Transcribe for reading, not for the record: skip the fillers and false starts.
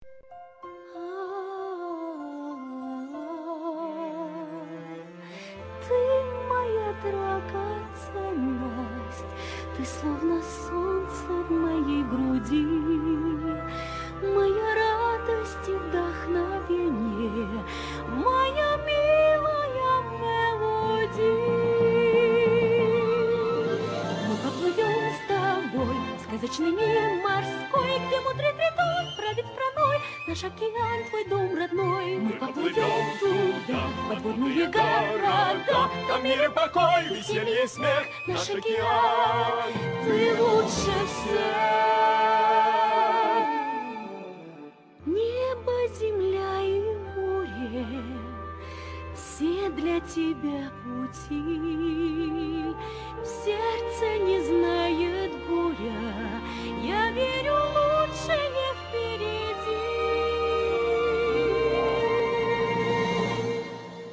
Ты моя драгоценность, ты словно солнце в моей груди, моя радость и вдохновение, моя милая мелодия. Мы поплывем с тобой в сказочный мир морской, где мудрый тритон правит страной, наш океан, твой дом родной. Мы поплывем туда, в подводные города, там мир и покой, веселье и смех, наш океан, ты лучше всех. Небо, земля и море, все для тебя пути. В сердце не знает горя, я верю лучшее